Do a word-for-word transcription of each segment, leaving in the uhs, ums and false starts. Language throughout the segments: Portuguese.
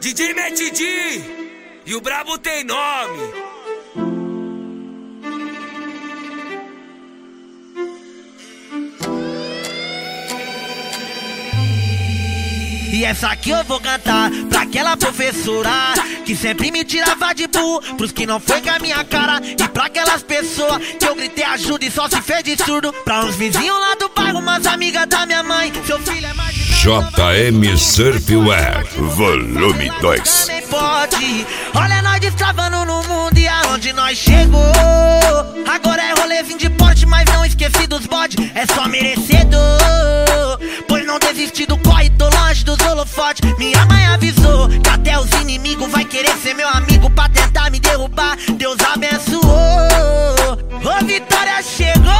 D J Matt D e o brabo tem nome. E essa aqui eu vou cantar pra aquela professora que sempre me tirava de burro, pros que não foi com a minha cara. E pra aquelas pessoas que eu gritei ajuda e só se fez de surdo. Pra uns vizinhos lá do bairro, umas amigas da minha mãe. Seu filho é mais J M Surfwear Volume dois. também pode. Olha nós destravando no mundo e aonde nós chegou. Agora é rolezinho de porte, mas não esqueci dos bode. É só merecedor, pois não desisti do corre, tô longe dos holofotes. Minha mãe avisou que até os inimigos vai querer ser meu amigo pra tentar me derrubar. Deus abençoou, ô vitória chegou.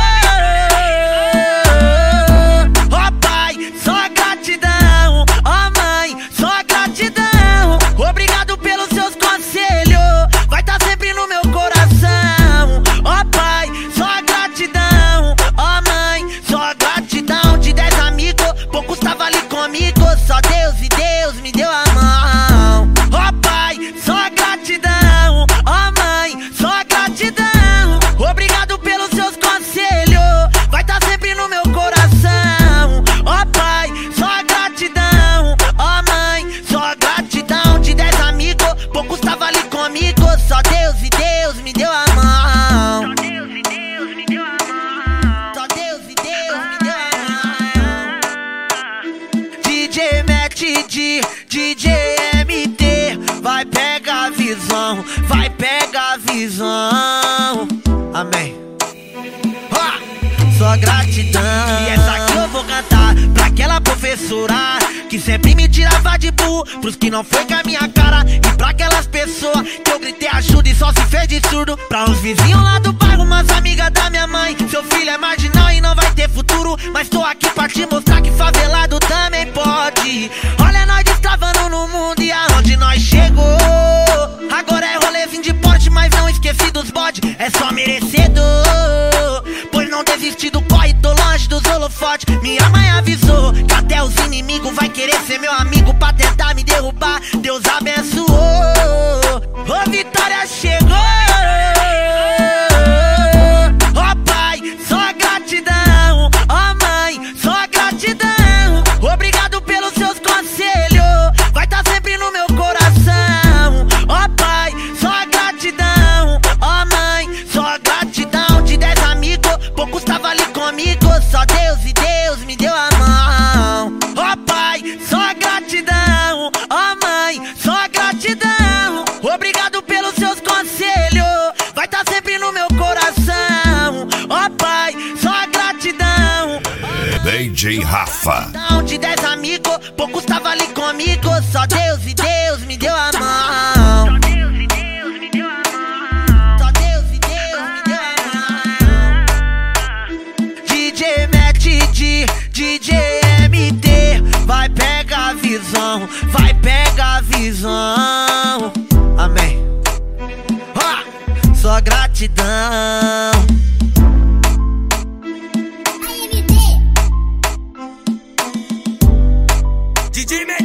Ó pai, só gratidão. Ó mãe, só gratidão. Obrigado pelos seus conselhos, vai tá sempre no meu coração. Ó pai, só gratidão. Ó mãe, só gratidão. De dez amigos, poucos tava ali comigo. Só Deus e Deus me deu a mão. Ó pai, só gratidão. Ó mãe, só gratidão. Obrigado pelos seus conselhos, vai tá sempre no meu coração. Ó pai, só gratidão. Ó mãe, só gratidão. De dez amigos, poucos tava ali comigo. Só Deus e Deus me deu a mão. Só Deus e Deus me deu a mão. Só Deus e Deus me deu a mão. D J Matt D, D J M T, vai pegar a visão, vai pegar a visão. Amém. Ah, só gratidão. E essa aqui eu vou cantar pra aquela professora que sempre me tirava de burro, pros que não foi com a minha cara. E pra aquelas pessoas que eu gritei ajuda e só se fez de surdo. Pra uns vizinhos lá do bairro, umas amigas da minha mãe. Seu filho é marginal e não vai ter futuro, mas tô aqui pra te mostrar que favelado também pode. Olha nós destravando no mundo e aonde nós chegou. Agora é rolezinho de porte, mas não esqueci dos bode. É só merecedor, pois não desisti do corre, tô longe dos holofotes. Minha mãe avisou que até os inimigos vai querer ser meu amigo pra tentar me derrubar. Deus abençoou, ô vitória chegou. Ó pai, só gratidão. Ó mãe, só gratidão. Obrigado pelos seus conselhos, vai tá sempre no meu coração. Ó pai, só gratidão. Ó mãe, só gratidão. De dez amigos, poucos tava ali comigo. Só Deus e Deus me deu a mão. Ó pai, só gratidão. Ó mãe, só gratidão. Obrigado pelos seus conselhos, vai tá sempre no meu coração. Ó pai, só gratidão. D J Rafa. De dez amigos, poucos tava ali comigo. Só Deus e Deus me deu a mão. Só Deus e Deus me deu a mão. Só Deus e Deus me deu a mão. D J Matt D, D J M T, vai pegar a visão, vai pegar a visão. Amém. Ah, só gratidão. D J Matt